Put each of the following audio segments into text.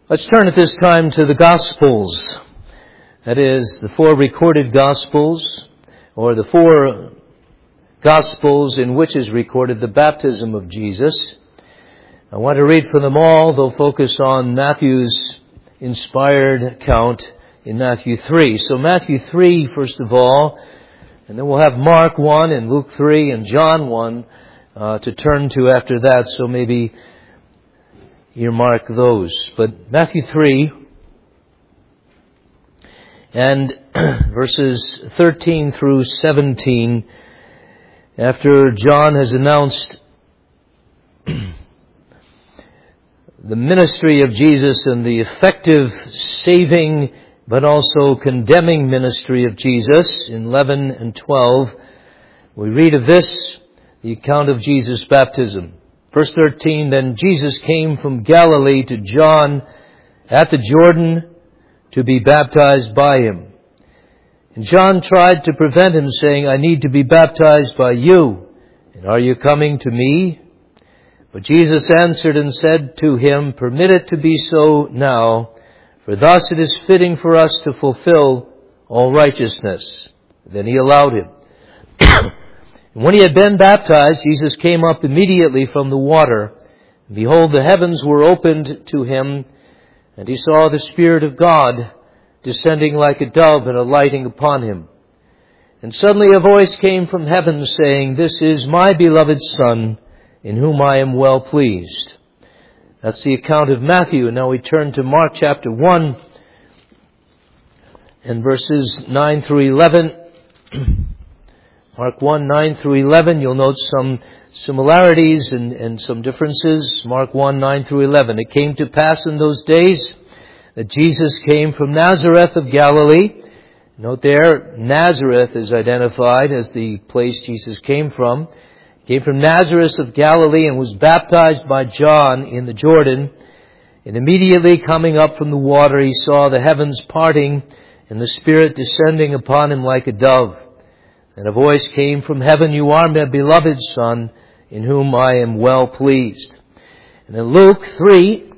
Let's turn at this time to the Gospels. That is, the four recorded Gospels, or the four Gospels in which is recorded the baptism of Jesus. I want to read from them all, though focus on Matthew's inspired account in Matthew 3. So Matthew 3, first of all, and then we'll have Mark 1 and Luke 3 and John 1 to turn to after that, so maybe earmark those. But Matthew 3 and verses 13 through 17, after John has announced the ministry of Jesus and the effective saving but also condemning ministry of Jesus in 11 and 12, we read of this, the account of Jesus' baptism. Verse 13, Then Jesus came from Galilee to John at the Jordan to be baptized by him. And John tried to prevent him, saying, I need to be baptized by you, and are you coming to me? But Jesus answered and said to him, Permit it to be so now, for thus it is fitting for us to fulfill all righteousness. Then he allowed him. And when he had been baptized, Jesus came up immediately from the water. And behold, the heavens were opened to him, and he saw the Spirit of God descending like a dove and alighting upon him. And suddenly a voice came from heaven saying, This is my beloved Son, in whom I am well pleased. That's the account of Matthew. And now we turn to Mark chapter 1 and verses 9 through 11. Mark 1, 9 through 11, you'll note some similarities and some differences. Mark 1, 9 through 11. It came to pass in those days that Jesus came from Nazareth of Galilee. Note there, Nazareth is identified as the place Jesus came from. He came from Nazareth of Galilee and was baptized by John in the Jordan. And immediately coming up from the water, he saw the heavens parting and the Spirit descending upon him like a dove. And a voice came from heaven, You are my beloved Son, in whom I am well pleased. And in Luke 3,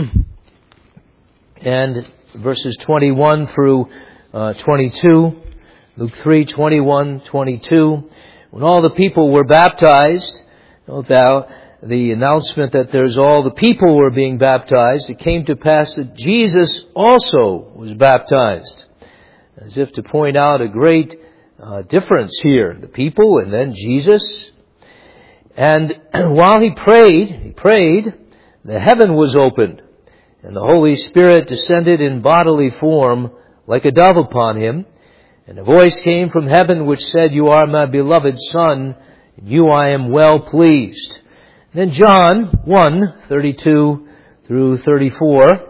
and verses 21 through 22, Luke 3, 21, 22, when all the people were baptized, note thou, the announcement that there's all the people were being baptized, it came to pass that Jesus also was baptized. As if to point out a great difference here, the people and then Jesus. And while he prayed, the heaven was opened, and the Holy Spirit descended in bodily form like a dove upon him. And a voice came from heaven which said, You are my beloved Son, in you I am well pleased. And then John 1, 32 through 34.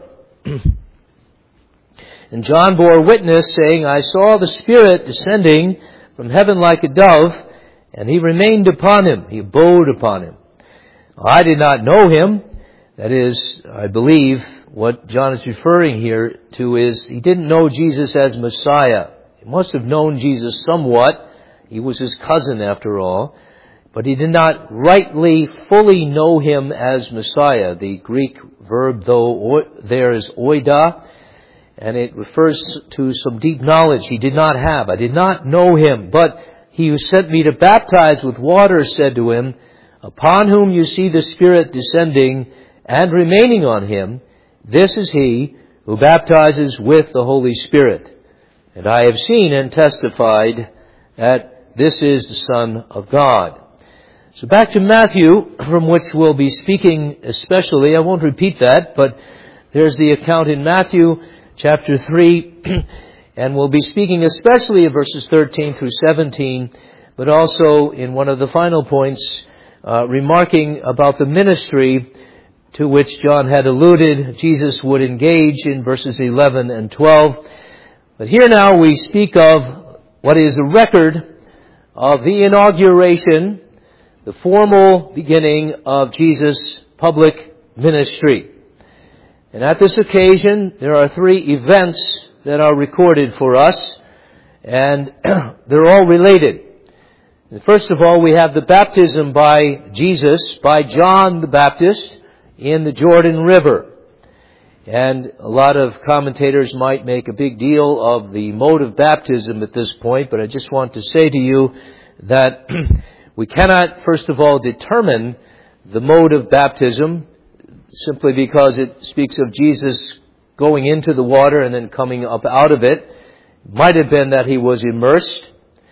And John bore witness, saying, I saw the Spirit descending from heaven like a dove, and he remained upon him. He abode upon him. I did not know him. That is, I believe what John is referring here to is he didn't know Jesus as Messiah. He must have known Jesus somewhat. He was his cousin after all. But he did not rightly, fully know him as Messiah. The Greek verb there is oida, and it refers to some deep knowledge he did not have. I did not know him, but he who sent me to baptize with water said to him, Upon whom you see the Spirit descending and remaining on him, this is he who baptizes with the Holy Spirit. And I have seen and testified that this is the Son of God. So back to Matthew, from which we'll be speaking especially. I won't repeat that, but there's the account in Matthew chapter 3, and we'll be speaking especially of verses 13 through 17, but also in one of the final points, remarking about the ministry to which John had alluded Jesus would engage in verses 11 and 12. But here now we speak of what is a record of the inauguration, the formal beginning of Jesus' public ministry. And at this occasion, there are three events that are recorded for us, and they're all related. First of all, we have the baptism by Jesus, by John the Baptist, in the Jordan River. And a lot of commentators might make a big deal of the mode of baptism at this point, but I just want to say to you that we cannot, first of all, determine the mode of baptism simply because it speaks of Jesus going into the water and then coming up out of it. It might have been that he was immersed,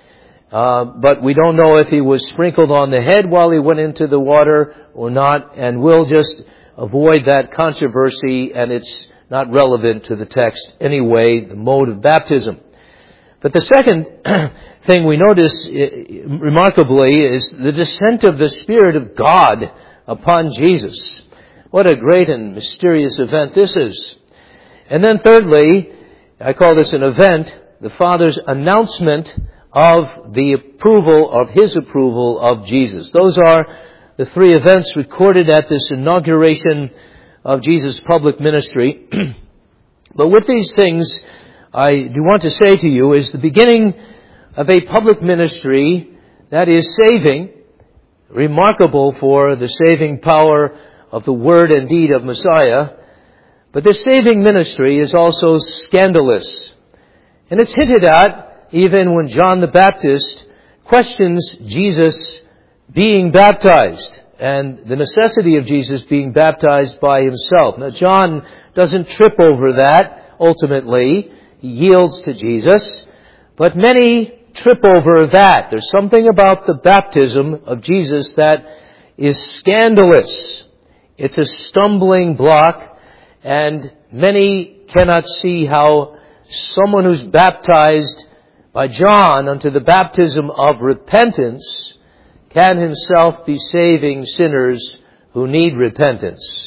but we don't know if he was sprinkled on the head while he went into the water or not, and we'll just avoid that controversy, and it's not relevant to the text anyway, the mode of baptism. But the second thing we notice remarkably is the descent of the Spirit of God upon Jesus. What a great and mysterious event this is. And then thirdly, I call this an event, the Father's announcement of the approval, of His approval of Jesus. Those are the three events recorded at this inauguration of Jesus' public ministry. But with these things, I do want to say to you, is the beginning of a public ministry that is saving, remarkable for the saving power of the word and deed of Messiah. But this saving ministry is also scandalous. And it's hinted at even when John the Baptist questions Jesus being baptized and the necessity of Jesus being baptized by himself. Now, John doesn't trip over that ultimately. He yields to Jesus. But many trip over that. There's something about the baptism of Jesus that is scandalous. It's a stumbling block, and many cannot see how someone who's baptized by John unto the baptism of repentance can himself be saving sinners who need repentance.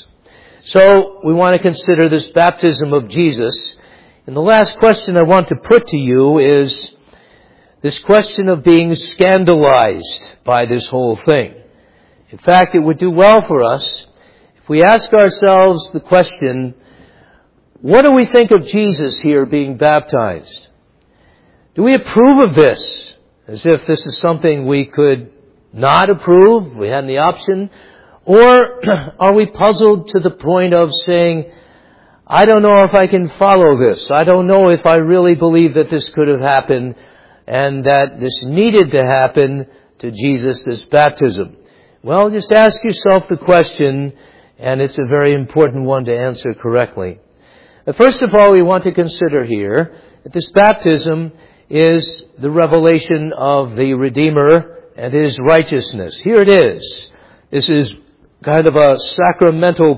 So we want to consider this baptism of Jesus. And the last question I want to put to you is this question of being scandalized by this whole thing. In fact, it would do well for us if we ask ourselves the question, what do we think of Jesus here being baptized? Do we approve of this? As if this is something we could not approve, we had the option? Or are we puzzled to the point of saying, I don't know if I can follow this. I don't know if I really believe that this could have happened and that this needed to happen to Jesus, this baptism. Well, just ask yourself the question, and it's a very important one to answer correctly. But first of all, we want to consider here that this baptism is the revelation of the Redeemer and His righteousness. Here it is. This is kind of a sacramental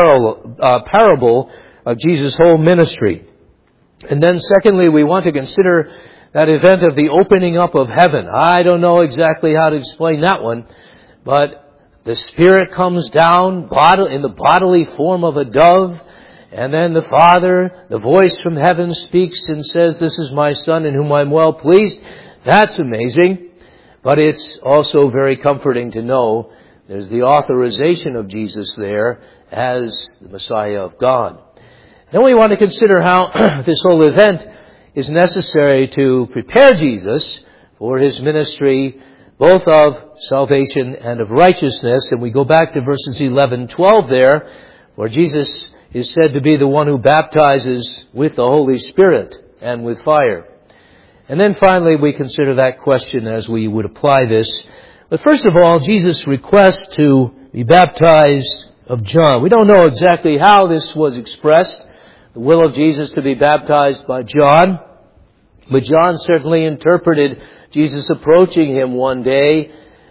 parable of Jesus' whole ministry. And then secondly, we want to consider that event of the opening up of heaven. I don't know exactly how to explain that one, but the Spirit comes down in the bodily form of a dove, and then the Father, the voice from heaven speaks and says, "This is my Son in whom I'm well pleased." That's amazing. But it's also very comforting to know there's the authorization of Jesus there as the Messiah of God. Then we want to consider how this whole event is necessary to prepare Jesus for His ministry, both of salvation and of righteousness. And we go back to verses 11, 12 there, where Jesus is said to be the one who baptizes with the Holy Spirit and with fire. And then finally, we consider that question as we would apply this. But first of all, Jesus' request to be baptized of John. We don't know exactly how this was expressed, the will of Jesus to be baptized by John. But John certainly interpreted Jesus approaching him one day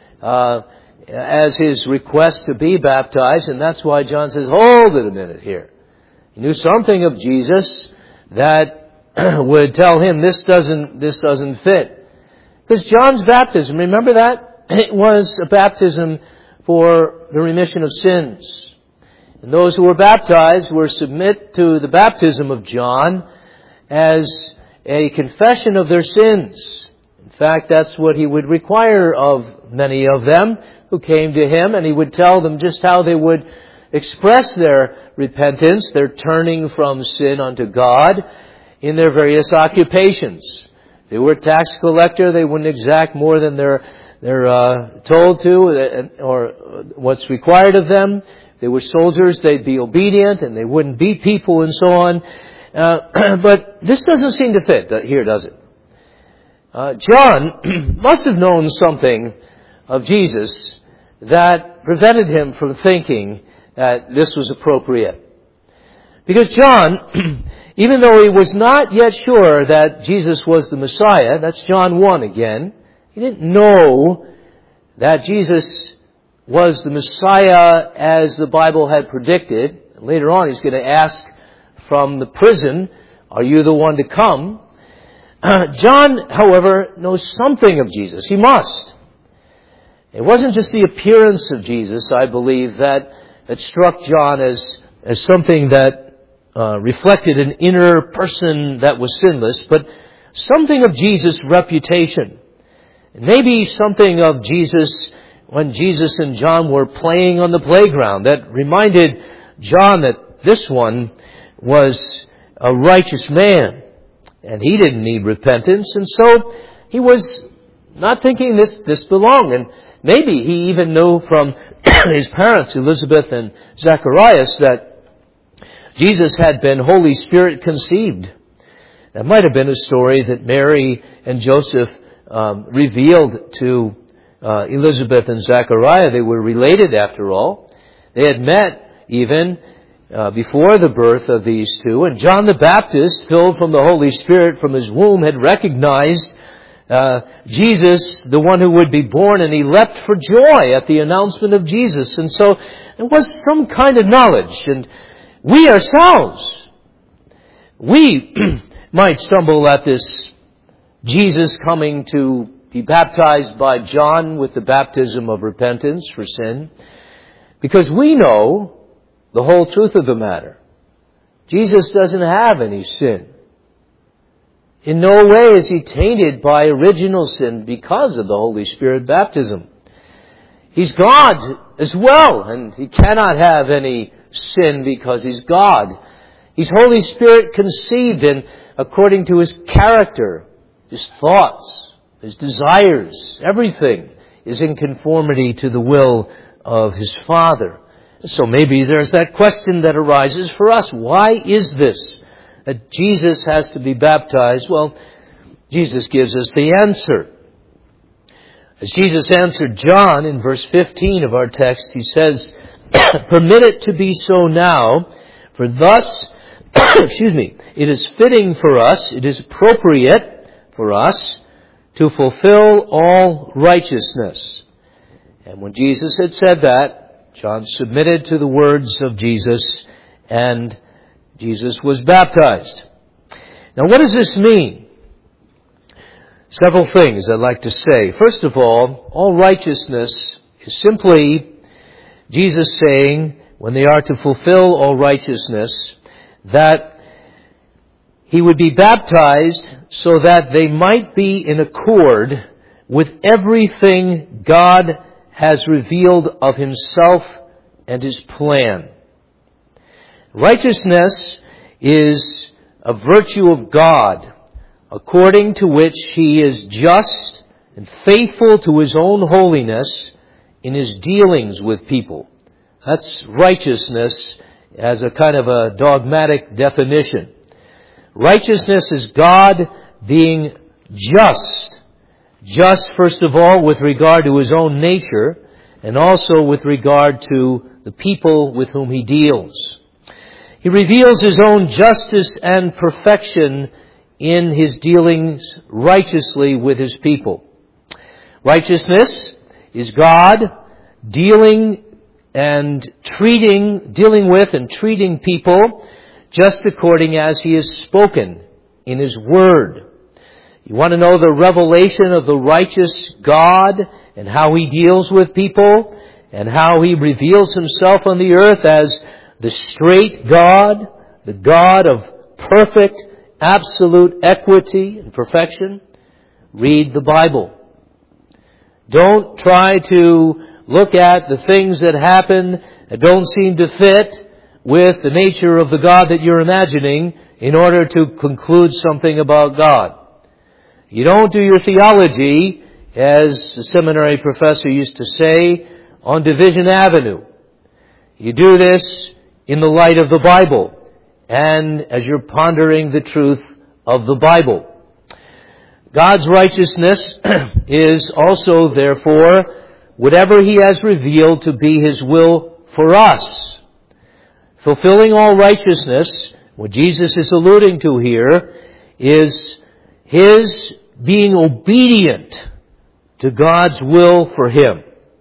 as his request to be baptized. And that's why John says, hold it a minute here. He knew something of Jesus that would tell him this doesn't fit. Because John's baptism, remember that? It was a baptism for the remission of sins. And those who were baptized were submit to the baptism of John as a confession of their sins. In fact, that's what he would require of many of them who came to him, and he would tell them just how they would express their repentance, their turning from sin unto God, in their various occupations. If they were a tax collector, they wouldn't exact more than they're told to, or what's required of them. they were soldiers, they'd be obedient and they wouldn't beat people and so on. But this doesn't seem to fit here, does it? John must have known something of Jesus that prevented him from thinking that this was appropriate. Because John, even though he was not yet sure that Jesus was the Messiah, that's John 1 again, he didn't know that Jesus was the Messiah as the Bible had predicted. Later on he's going to ask from the prison, are you the one to come? John, however, knows something of Jesus. He must. It wasn't just the appearance of Jesus, I believe, that struck John as something that reflected an inner person that was sinless, but something of Jesus' reputation. And maybe something of Jesus when Jesus and John were playing on the playground that reminded John that this one was a righteous man and he didn't need repentance, and so he was not thinking this belonged. And maybe he even knew from his parents, Elizabeth and Zacharias, that Jesus had been Holy Spirit conceived. That might have been a story that Mary and Joseph revealed to Elizabeth and Zachariah. They were related after all. They had met even before the birth of these two. And John the Baptist, filled from the Holy Spirit from his womb, had recognized Jesus, the one who would be born, and he leapt for joy at the announcement of Jesus. And so there was some kind of knowledge. And we ourselves, we might stumble at this Jesus coming to be baptized by John with the baptism of repentance for sin, because we know the whole truth of the matter. Jesus doesn't have any sin. In no way is he tainted by original sin because of the Holy Spirit baptism. He's God as well, and he cannot have any sin because he's God. He's Holy Spirit conceived, and according to his character, his thoughts, his desires, everything is in conformity to the will of his Father. So maybe there's that question that arises for us. Why is this that Jesus has to be baptized? Well, Jesus gives us the answer. As Jesus answered John in verse 15 of our text, he says, "Permit it to be so now, for thus, it is fitting for us, it is appropriate for us to fulfill all righteousness." And when Jesus had said that, John submitted to the words of Jesus, and Jesus was baptized. Now, what does this mean? Several things I'd like to say. First of all righteousness is simply Jesus saying, when they are to fulfill all righteousness, that he would be baptized so that they might be in accord with everything God has revealed of himself and his plan. Righteousness is a virtue of God, according to which he is just and faithful to his own holiness in his dealings with people. That's righteousness as a kind of a dogmatic definition. Righteousness is God being just. Just, first of all, with regard to his own nature, and also with regard to the people with whom he deals. He reveals his own justice and perfection in his dealings righteously with his people. Righteousness is God dealing with and treating people just according as he has spoken in his word. You want to know the revelation of the righteous God and how he deals with people and how he reveals himself on the earth as the straight God, the God of perfect, absolute equity and perfection? Read the Bible. Don't try to look at the things that happen that don't seem to fit with the nature of the God that you're imagining in order to conclude something about God. You don't do your theology, as a seminary professor used to say, on Division Avenue. You do this in the light of the Bible and as you're pondering the truth of the Bible. God's righteousness is also, therefore, whatever He has revealed to be His will for us. Fulfilling all righteousness, what Jesus is alluding to here, is His being obedient to God's will for Him.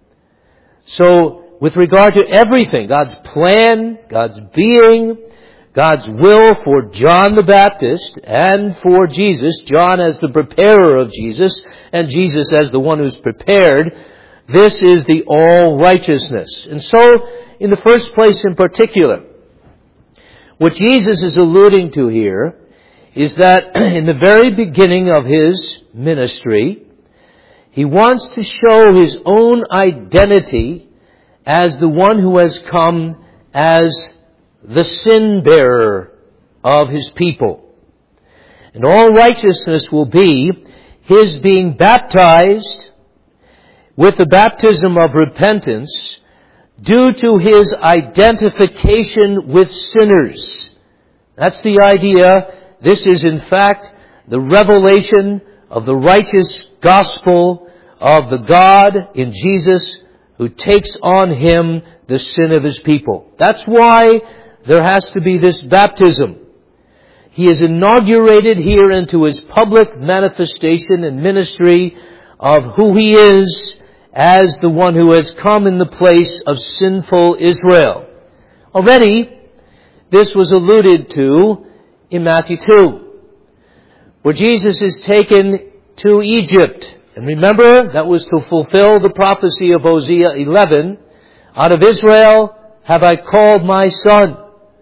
So, with regard to everything, God's plan, God's being, God's will for John the Baptist and for Jesus, John as the preparer of Jesus, and Jesus as the one who's prepared, this is the all righteousness. And so, in the first place in particular, what Jesus is alluding to here is that in the very beginning of His ministry, He wants to show His own identity as the one who has come as the sin bearer of His people. And all righteousness will be His being baptized with the baptism of repentance due to His identification with sinners. That's the idea. This is in fact the revelation of the righteous gospel of the God in Jesus who takes on Him the sin of His people. That's why there has to be this baptism. He is inaugurated here into His public manifestation and ministry of who He is as the one who has come in the place of sinful Israel. Already, this was alluded to in Matthew 2, where Jesus is taken to Egypt. And remember, that was to fulfill the prophecy of Hosea 11, out of Israel have I called my son.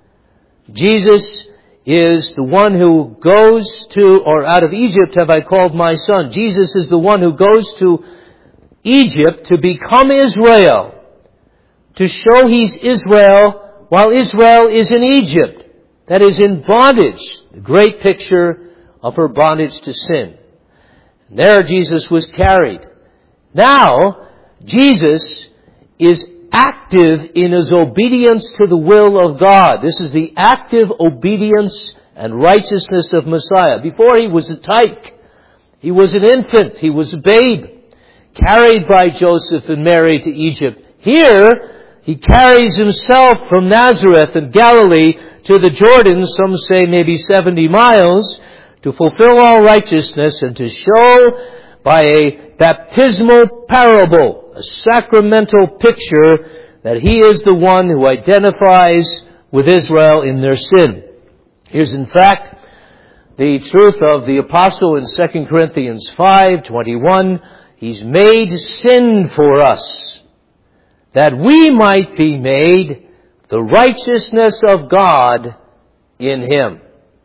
Jesus is the one who goes to, or out of Egypt have I called my son. Jesus is the one who goes to Egypt to become Israel, to show He's Israel while Israel is in Egypt, that is in bondage, the great picture of her bondage to sin. And there Jesus was carried. Now, Jesus is active in His obedience to the will of God. This is the active obedience and righteousness of Messiah. Before He was a tyke. He was an infant. He was a babe, carried by Joseph and Mary to Egypt. Here, He carries Himself from Nazareth in Galilee to the Jordan, some say maybe 70 miles, to fulfill all righteousness and to show by a baptismal parable, a sacramental picture, that He is the one who identifies with Israel in their sin. Here's in fact the truth of the apostle in 2 Corinthians 5:21. He's made sin for us, that we might be made the righteousness of God in Him.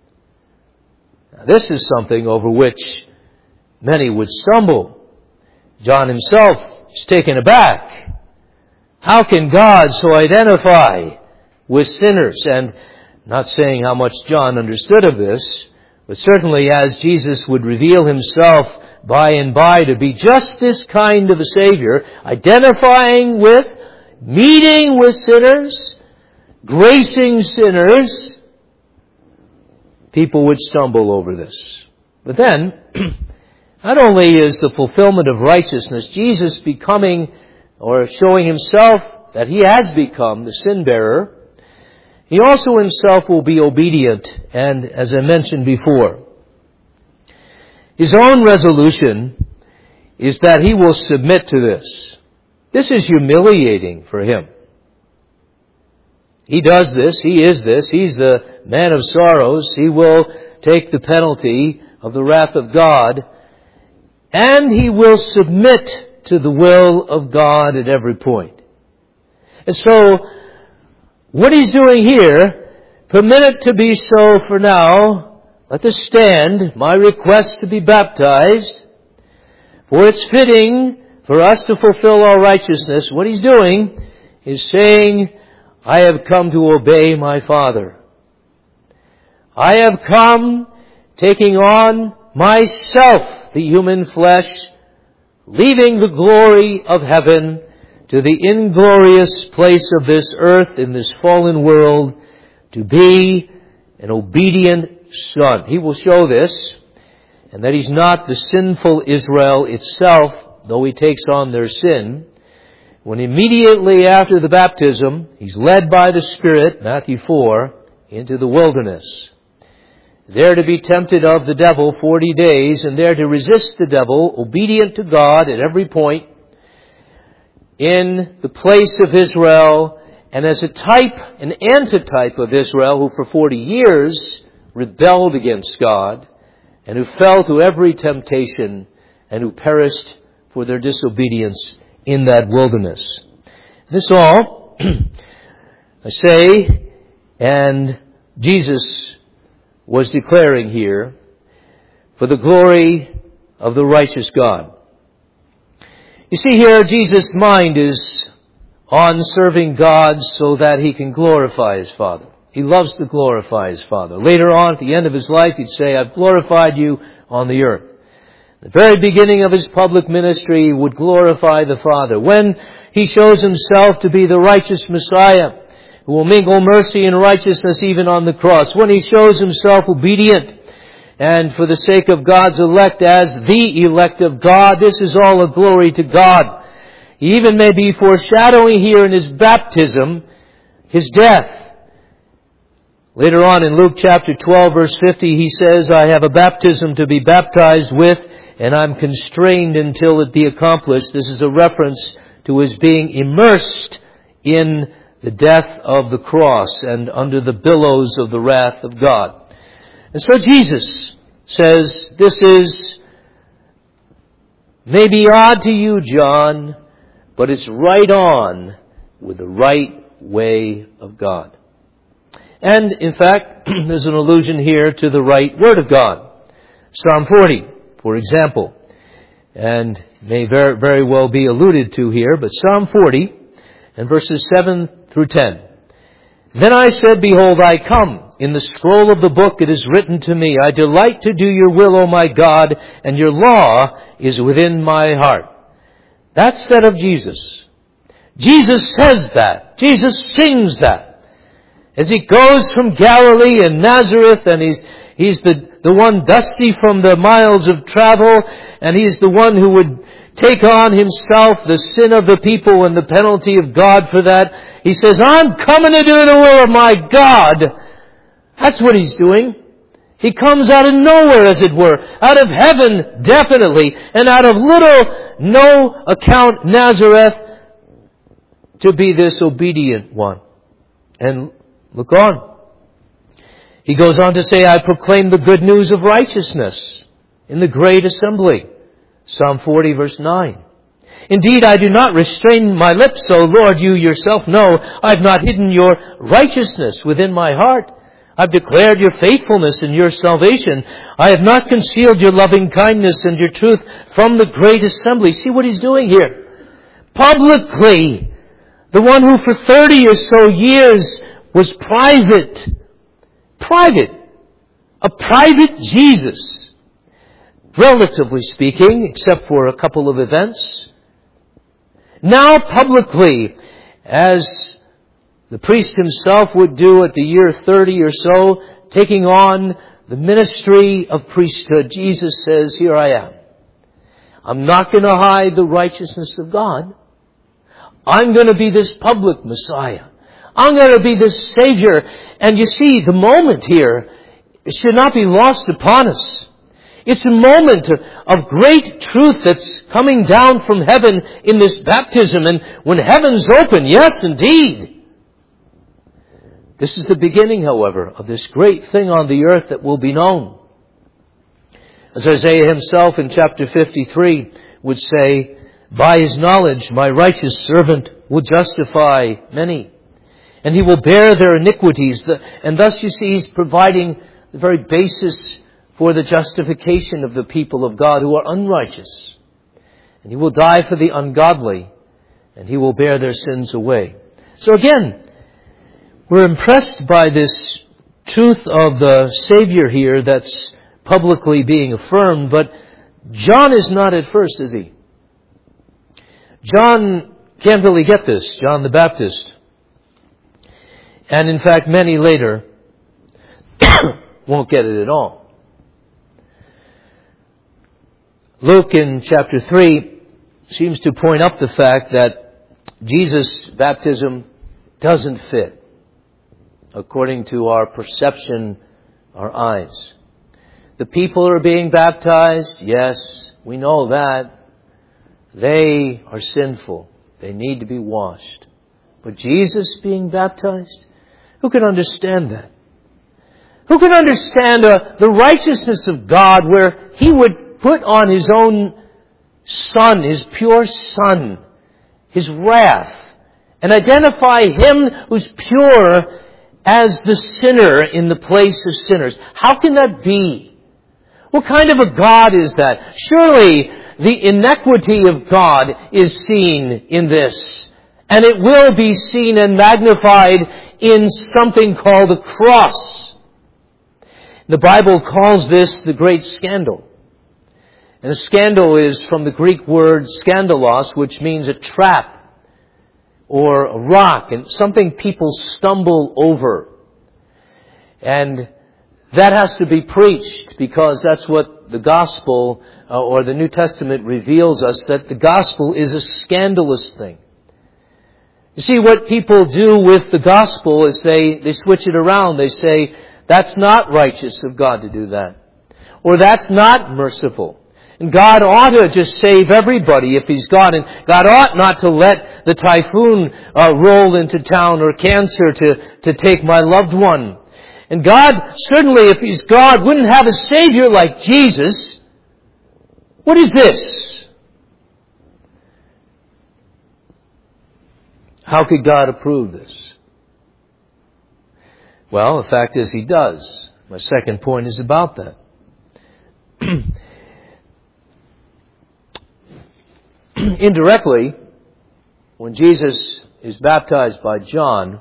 Now, this is something over which many would stumble. John himself is taken aback. How can God so identify with sinners? And not saying how much John understood of this, but certainly as Jesus would reveal Himself by and by to be just this kind of a Savior, identifying with, meeting with sinners, gracing sinners, people would stumble over this. But then, not only is the fulfillment of righteousness, Jesus becoming or showing Himself that He has become the sin bearer, He also Himself will be obedient, and as I mentioned before, His own resolution is that He will submit to this. This is humiliating for Him. He does this, He is this, He's the man of sorrows, He will take the penalty of the wrath of God, and He will submit to the will of God at every point. And so, what He's doing here, permit it to be so for now. Let this stand, my request to be baptized, for it's fitting for us to fulfill all righteousness. What He's doing is saying, I have come to obey my Father. I have come taking on myself, the human flesh, leaving the glory of heaven to the inglorious place of this earth in this fallen world to be an obedient son. He will show this, and that He's not the sinful Israel itself, though He takes on their sin. When immediately after the baptism, He's led by the Spirit, Matthew 4, into the wilderness. There to be tempted of the devil 40 days, and there to resist the devil, obedient to God at every point, in the place of Israel, and as a type, an antitype of Israel, who for 40 years rebelled against God, and who fell to every temptation, and who perished for their disobedience in that wilderness. This all, I say, and Jesus was declaring here, for the glory of the righteous God. You see here, Jesus' mind is on serving God so that He can glorify His Father. He loves to glorify His Father. Later on, at the end of His life, He'd say, I've glorified you on the earth. At the very beginning of His public ministry, He would glorify the Father. When He shows Himself to be the righteous Messiah, who will mingle mercy and righteousness even on the cross. When He shows Himself obedient, and for the sake of God's elect as the elect of God, this is all a glory to God. He even may be foreshadowing here in His baptism, His death. Later on in Luke chapter 12 verse 50, He says, I have a baptism to be baptized with, and I'm constrained until it be accomplished. This is a reference to His being immersed in the death of the cross and under the billows of the wrath of God. And so Jesus says, this is maybe odd to you, John, but it's right on with the right way of God. And in fact, there's an allusion here to the right Word of God. Psalm 40, for example, and may very, very well be alluded to here, but Psalm 40 and verses 7 through 10. Then I said, behold, I come. In the scroll of the book it is written to me, I delight to do your will, O my God, and your law is within my heart. That's said of Jesus. Jesus says that. Jesus sings that. As He goes from Galilee and Nazareth, and He's the one dusty from the miles of travel, and He's the one who would take on Himself the sin of the people and the penalty of God for that. He says, I'm coming to do the will of my God. That's what He's doing. He comes out of nowhere, as it were. Out of heaven, definitely. And out of little, no account Nazareth to be this obedient one. And look on. He goes on to say, I proclaim the good news of righteousness in the great assembly. Psalm 40 verse 9. Indeed, I do not restrain my lips, O Lord, you yourself know. I have not hidden your righteousness within my heart. I've declared your faithfulness and your salvation. I have not concealed your loving kindness and your truth from the great assembly. See what He's doing here? Publicly, the one who for 30 or so years was private. A private Jesus. Relatively speaking, except for a couple of events. Now publicly, as the priest himself would do at the year 30 or so, taking on the ministry of priesthood, Jesus says, here I am. I'm not going to hide the righteousness of God. I'm going to be this public Messiah. I'm going to be this Savior. And you see, the moment here, it should not be lost upon us. It's a moment of great truth that's coming down from heaven in this baptism. And when heaven's open, yes, indeed. This is the beginning, however, of this great thing on the earth that will be known. As Isaiah himself in chapter 53 would say, by his knowledge my righteous servant will justify many, and he will bear their iniquities. And thus you see he's providing the very basis for the justification of the people of God who are unrighteous. And he will die for the ungodly, and he will bear their sins away. So again, we're impressed by this truth of the Savior here that's publicly being affirmed, but John is not at first, is he? John can't really get this, John the Baptist. And in fact, many later won't get it at all. Luke in chapter 3 seems to point up the fact that Jesus' baptism doesn't fit according to our perception, our eyes. The people are being baptized. Yes, we know that. They are sinful. They need to be washed. But Jesus being baptized? Who can understand that? Who can understand the righteousness of God where He would put on His own Son, His pure Son, His wrath, and identify Him who's pure as the sinner in the place of sinners? How can that be? What kind of a God is that? Surely the inequity of God is seen in this. And it will be seen and magnified in something called a cross. The Bible calls this the great scandal. And a scandal is from the Greek word skandalos, which means a trap or a rock, and something people stumble over. And that has to be preached, because that's what the gospel or the New Testament reveals us, that the gospel is a scandalous thing. You see, what people do with the gospel is they switch it around. They say, that's not righteous of God to do that. Or that's not merciful. And God ought to just save everybody if He's God. And God ought not to let the typhoon roll into town, or cancer to take my loved one. And God, certainly if He's God, wouldn't have a Savior like Jesus. What is this? How could God approve this? Well, the fact is He does. My second point is about that. Indirectly, when Jesus is baptized by John,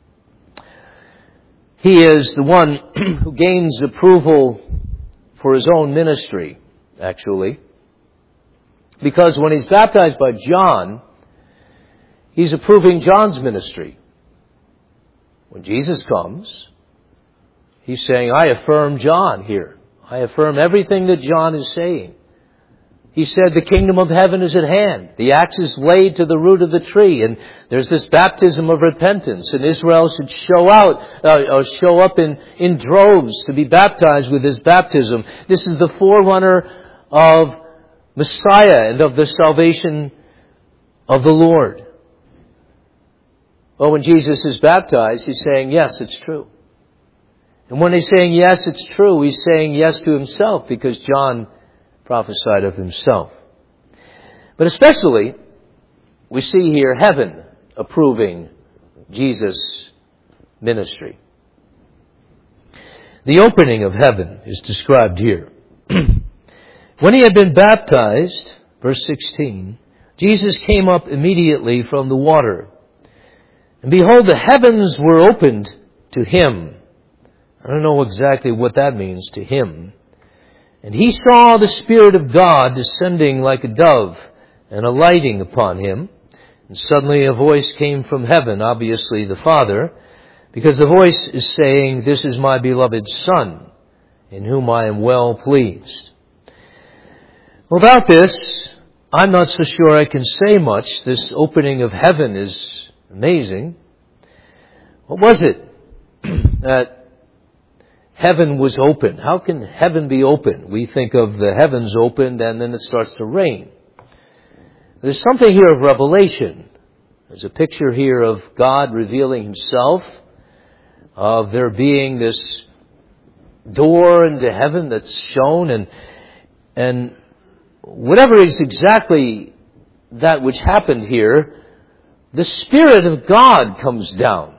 He is the one who gains approval for His own ministry, actually. Because when He's baptized by John, He's approving John's ministry. When Jesus comes, He's saying, I affirm John here. I affirm everything that John is saying. He said the kingdom of heaven is at hand. The axe is laid to the root of the tree. And there's this baptism of repentance. And Israel should show up in droves to be baptized with this baptism. This is the forerunner of Messiah and of the salvation of the Lord. Well, when Jesus is baptized, He's saying, yes, it's true. And when He's saying, yes, it's true, He's saying yes to Himself, because John prophesied of Himself. But especially, we see here heaven approving Jesus' ministry. The opening of heaven is described here. When He had been baptized, verse 16, Jesus came up immediately from the water. And behold, the heavens were opened to Him. I don't know exactly what that means, to Him. And He saw the Spirit of God descending like a dove and alighting upon Him. And suddenly a voice came from heaven, obviously the Father, because the voice is saying, this is my beloved Son, in whom I am well pleased. Without this, I'm not so sure I can say much. This opening of heaven is amazing. What was it that heaven was open? How can heaven be open? We think of the heavens opened and then it starts to rain. There's something here of revelation. There's a picture here of God revealing Himself, of there being this door into heaven that's shown, and whatever is exactly that which happened here, the Spirit of God comes down.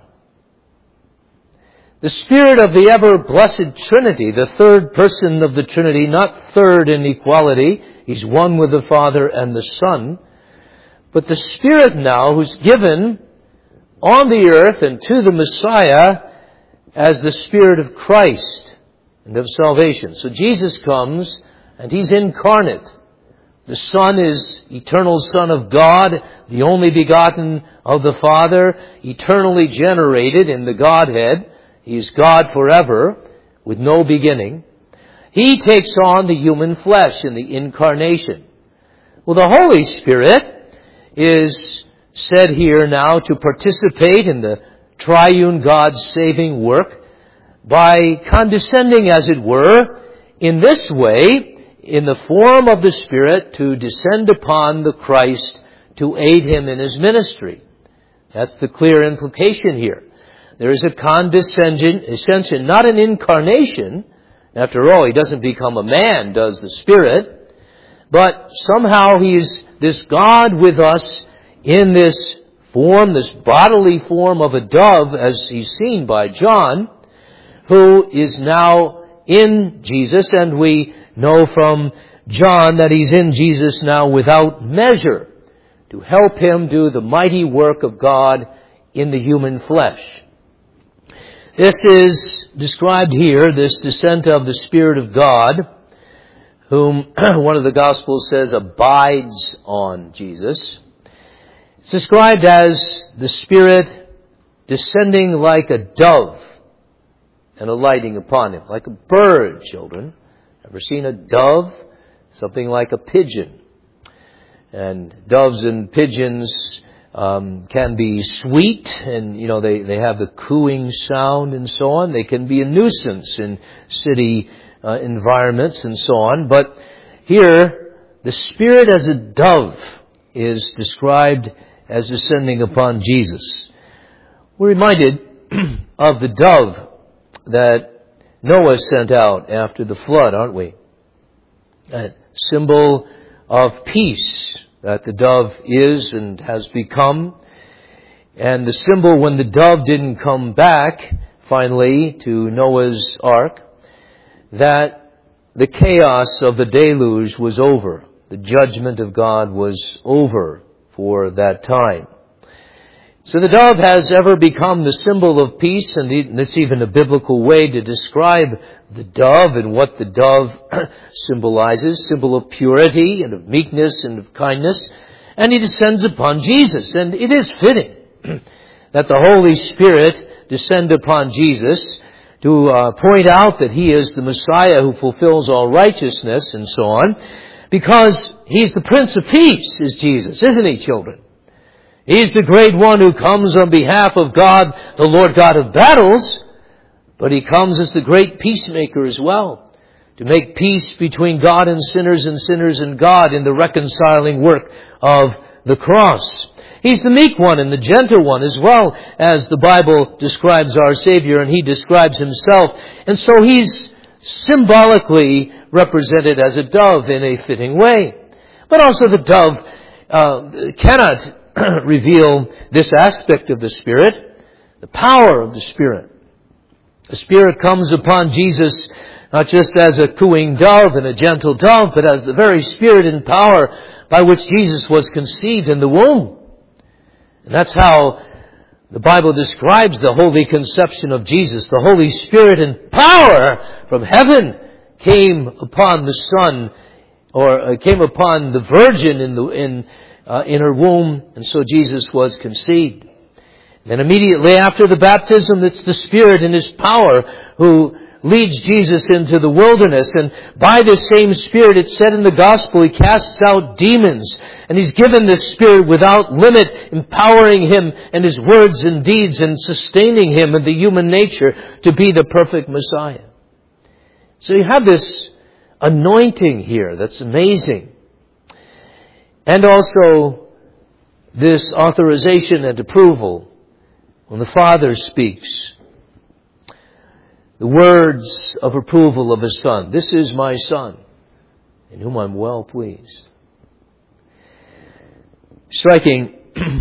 The Spirit of the ever-blessed Trinity, the third person of the Trinity, not third in equality. He's one with the Father and the Son. But the Spirit now who's given on the earth and to the Messiah as the Spirit of Christ and of salvation. So Jesus comes and He's incarnate. The Son is eternal Son of God, the only begotten of the Father, eternally generated in the Godhead. He is God forever, with no beginning. He takes on the human flesh in the incarnation. Well, the Holy Spirit is said here now to participate in the triune God's saving work by condescending, as it were, in this way, in the form of the Spirit, to descend upon the Christ to aid Him in His ministry. That's the clear implication here. There is a condescension, not an incarnation. After all, He doesn't become a man, does the Spirit. But somehow He's this God with us in this form, this bodily form of a dove, as He's seen by John, who is now in Jesus, and we know from John that He's in Jesus now without measure to help Him do the mighty work of God in the human flesh. This is described here, this descent of the Spirit of God, whom one of the Gospels says abides on Jesus. It's described as the Spirit descending like a dove and alighting upon Him, like a bird, children. Ever seen a dove? Something like a pigeon. And doves and pigeons can be sweet, and they have the cooing sound and so on. They can be a nuisance in city environments and so on. But here, the Spirit as a dove is described as descending upon Jesus. We're reminded of the dove that Noah sent out after the flood, aren't we? A symbol of peace that the dove is and has become. And the symbol when the dove didn't come back, finally, to Noah's ark, that the chaos of the deluge was over. The judgment of God was over for that time. So the dove has ever become the symbol of peace, and it's even a biblical way to describe the dove and what the dove symbolizes, symbol of purity and of meekness and of kindness. And He descends upon Jesus. And it is fitting that the Holy Spirit descend upon Jesus to point out that He is the Messiah who fulfills all righteousness and so on, because He's the Prince of Peace, is Jesus, isn't He, children? He's the great one who comes on behalf of God, the Lord God of battles, but He comes as the great peacemaker as well, to make peace between God and sinners and God in the reconciling work of the cross. He's the meek one and the gentle one as well, as the Bible describes our Savior, and He describes Himself. And so He's symbolically represented as a dove in a fitting way. But also the dove cannot reveal this aspect of the Spirit, the power of the Spirit. The Spirit comes upon Jesus not just as a cooing dove and a gentle dove, but as the very Spirit and power by which Jesus was conceived in the womb. And that's how the Bible describes the holy conception of Jesus. The Holy Spirit and power from heaven came upon the Son, or came upon the Virgin in her womb, and so Jesus was conceived. Then immediately after the baptism, it's the Spirit and His power who leads Jesus into the wilderness. And by this same Spirit, it's said in the Gospel, He casts out demons. And He's given this Spirit without limit, empowering Him and His words and deeds and sustaining Him in the human nature to be the perfect Messiah. So you have this anointing here that's amazing. And also this authorization and approval when the Father speaks. The words of approval of His Son. This is my Son, in whom I'm well pleased. Striking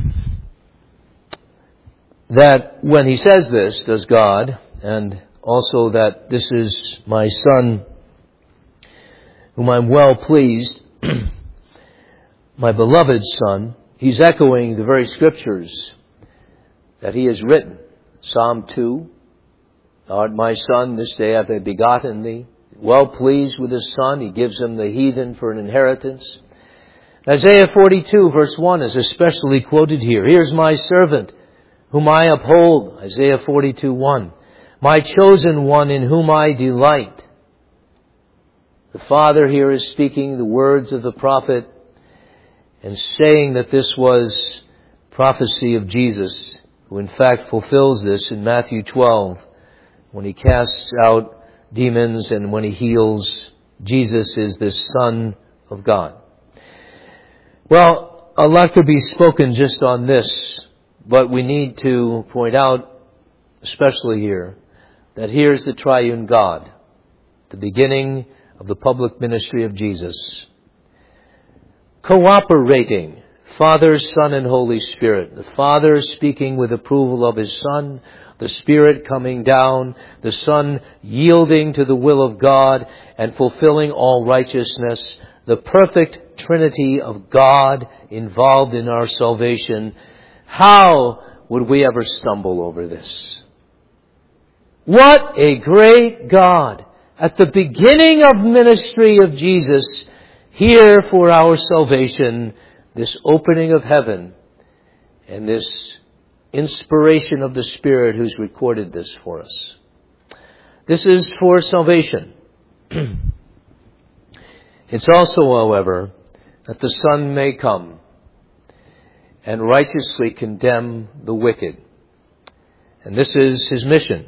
that when He says this, does God, and also that this is my Son, whom I'm well pleased, my beloved Son, He's echoing the very Scriptures that He has written. Psalm 2, Thou art my Son, this day have I begotten thee. Well pleased with His Son, He gives Him the heathen for an inheritance. Isaiah 42 verse 1 is especially quoted here. Here's my servant, whom I uphold. Isaiah 42:1. My chosen one in whom I delight. The Father here is speaking the words of the prophet and saying that this was prophecy of Jesus, who in fact fulfills this in Matthew 12 when he casts out demons and when he heals. Jesus is the Son of God. Well, a lot could be spoken just on this, but we need to point out, especially here, that here's the triune God, the beginning of the public ministry of Jesus, cooperating, Father, Son, and Holy Spirit. The Father speaking with approval of His Son, the Spirit coming down, the Son yielding to the will of God and fulfilling all righteousness, the perfect Trinity of God involved in our salvation. How would we ever stumble over this? What a great God! At the beginning of ministry of Jesus, here for our salvation, this opening of heaven and this inspiration of the Spirit who's recorded this for us. This is for salvation. It's also, however, that the Son may come and righteously condemn the wicked. And this is His mission.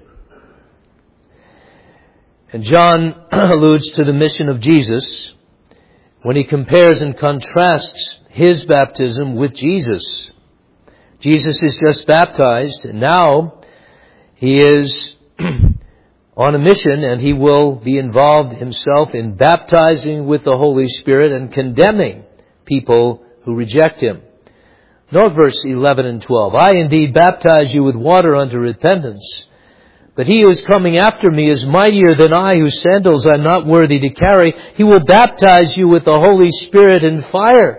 And John alludes to the mission of Jesus when he compares and contrasts His baptism with Jesus. Jesus is just baptized, and now He is on a mission, and He will be involved Himself in baptizing with the Holy Spirit and condemning people who reject Him. Note verse 11 and 12. I indeed baptize you with water unto repentance, but He who is coming after me is mightier than I, whose sandals I am not worthy to carry. He will baptize you with the Holy Spirit and fire.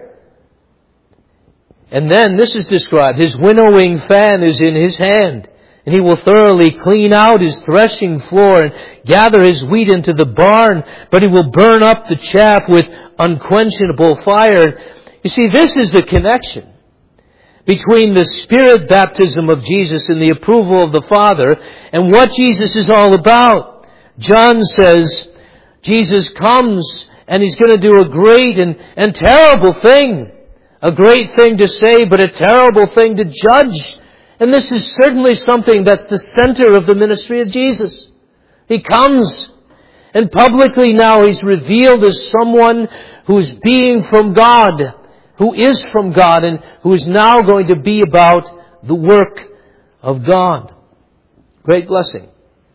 And then this is described. His winnowing fan is in His hand, and He will thoroughly clean out His threshing floor and gather His wheat into the barn, but He will burn up the chaff with unquenchable fire. You see, this is the connection between the Spirit baptism of Jesus and the approval of the Father and what Jesus is all about. John says Jesus comes and He's going to do a great and terrible thing. A great thing to say, but a terrible thing to judge. And this is certainly something that's the center of the ministry of Jesus. He comes, and publicly now He's revealed as someone who's being from God, who is from God, and who is now going to be about the work of God. Great blessing.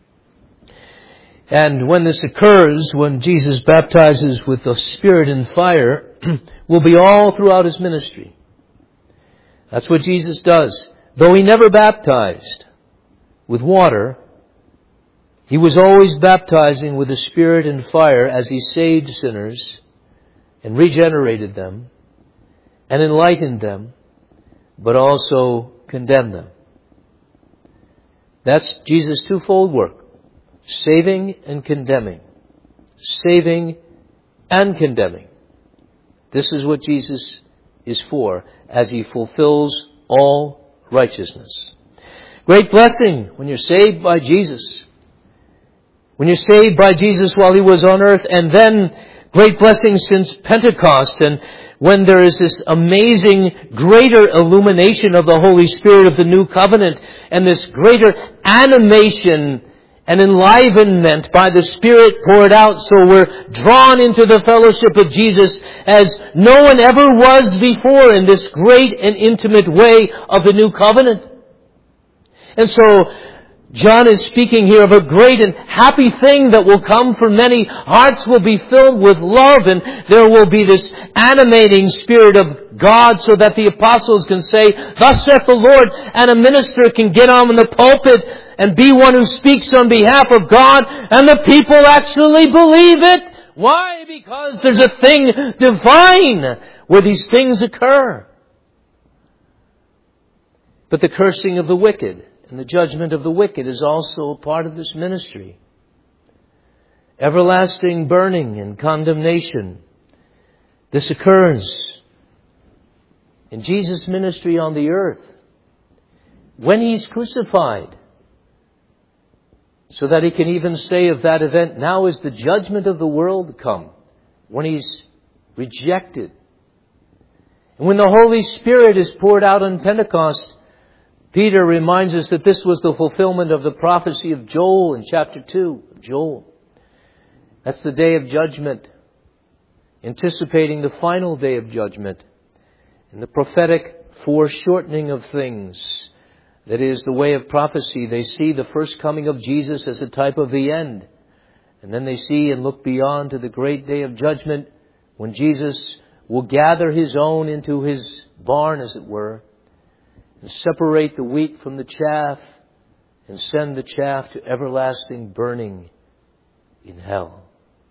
And when this occurs, when Jesus baptizes with the Spirit and fire, will be all throughout His ministry. That's what Jesus does. Though He never baptized with water, He was always baptizing with the Spirit and fire as He saved sinners and regenerated them and enlightened them, but also condemned them. That's Jesus' twofold work. Saving and condemning. Saving and condemning. This is what Jesus is for as He fulfills all righteousness. Great blessing when you're saved by Jesus. When you're saved by Jesus while He was on earth, and then great blessing since Pentecost, and when there is this amazing greater illumination of the Holy Spirit of the new covenant and this greater animation and enlivenment by the Spirit poured out, so we're drawn into the fellowship of Jesus as no one ever was before in this great and intimate way of the new covenant. And so John is speaking here of a great and happy thing that will come for many. Hearts will be filled with love, and there will be this animating Spirit of God so that the apostles can say, "Thus saith the Lord," and a minister can get on in the pulpit and be one who speaks on behalf of God, and the people actually believe it. Why? Because there's a thing divine where these things occur. But the cursing of the wicked and the judgment of the wicked is also a part of this ministry. Everlasting burning and condemnation. This occurs in Jesus' ministry on the earth, when He's crucified, so that He can even say of that event, now is the judgment of the world come, when He's rejected. And when the Holy Spirit is poured out on Pentecost, Peter reminds us that this was the fulfillment of the prophecy of Joel in chapter 2 of Joel. That's the day of judgment, anticipating the final day of judgment and the prophetic foreshortening of things. That is the way of prophecy. They see the first coming of Jesus as a type of the end. And then they see and look beyond to the great day of judgment when Jesus will gather His own into His barn, as it were, and separate the wheat from the chaff and send the chaff to everlasting burning in hell.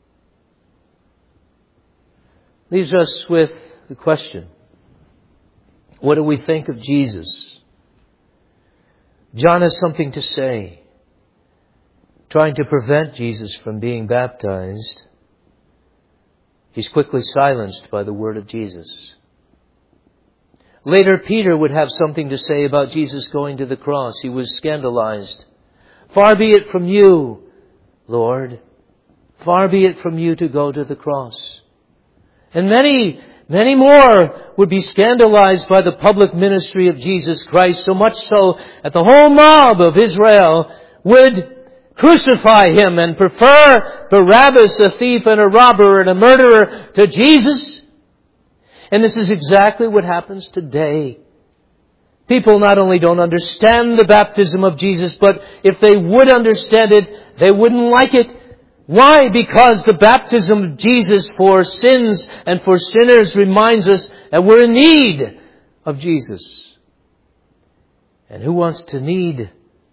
Leaves us with the question, what do we think of Jesus? John has something to say, trying to prevent Jesus from being baptized. He's quickly silenced by the word of Jesus. Later, Peter would have something to say about Jesus going to the cross. He was scandalized. Far be it from you, Lord. Far be it from you to go to the cross. And many more would be scandalized by the public ministry of Jesus Christ, so much so that the whole mob of Israel would crucify Him and prefer Barabbas, a thief and a robber and a murderer, to Jesus. And this is exactly what happens today. People not only don't understand the baptism of Jesus, but if they would understand it, they wouldn't like it. Why? Because the baptism of Jesus for sins and for sinners reminds us that we're in need of Jesus. And who wants to need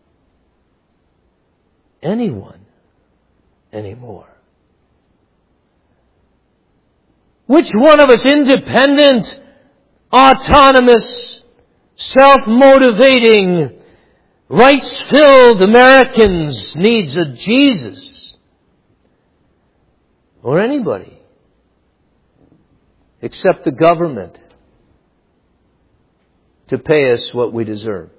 anyone anymore? Which one of us, independent, autonomous, self-motivating, rights-filled Americans needs a Jesus? Or anybody except the government to pay us what we deserve?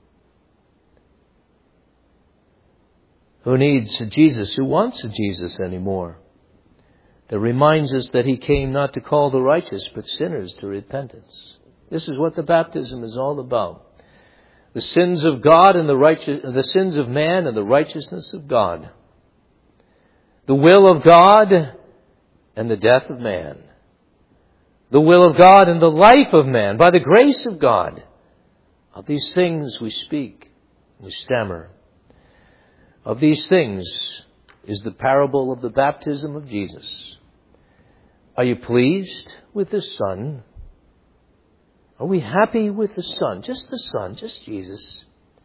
Who needs a Jesus? Who wants a Jesus anymore? That reminds us that He came not to call the righteous, but sinners to repentance. This is what the baptism is all about. The sins of God and the sins of man and the righteousness of God. The will of God and the death of man. The will of God and the life of man by the grace of God. Of these things we speak, we stammer. Of these things is the parable of the baptism of Jesus. Are you pleased with the Son? Are we happy with the Son? Just the Son, just Jesus.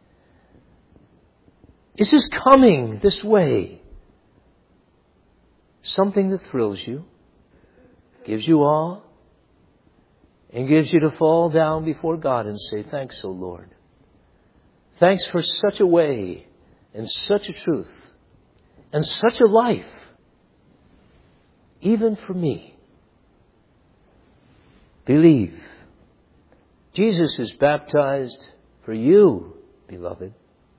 Is His coming this way something that thrills you, gives you awe, and gives you to fall down before God and say, thanks, O Lord. Thanks for such a way and such a truth and such a life, even for me. Believe. Jesus is baptized for you, beloved.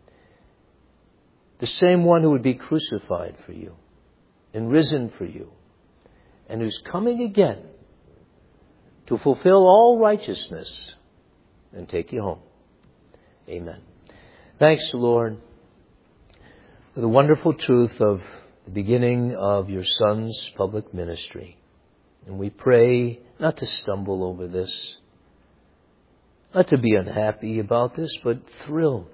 The same one who would be crucified for you and risen for you, and who's coming again to fulfill all righteousness and take you home. Amen. Thanks, Lord, for the wonderful truth of the beginning of your Son's public ministry. And we pray not to stumble over this, not to be unhappy about this, but thrilled.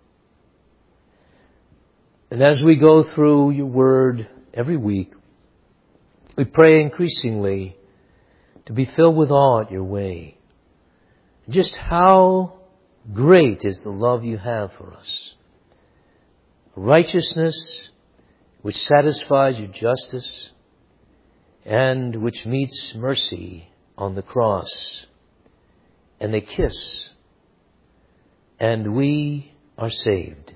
And as we go through your word every week, we pray increasingly to be filled with awe at your way. Just how great is the love you have for us. Righteousness which satisfies your justice and which meets mercy on the cross. And they kiss, and we are saved.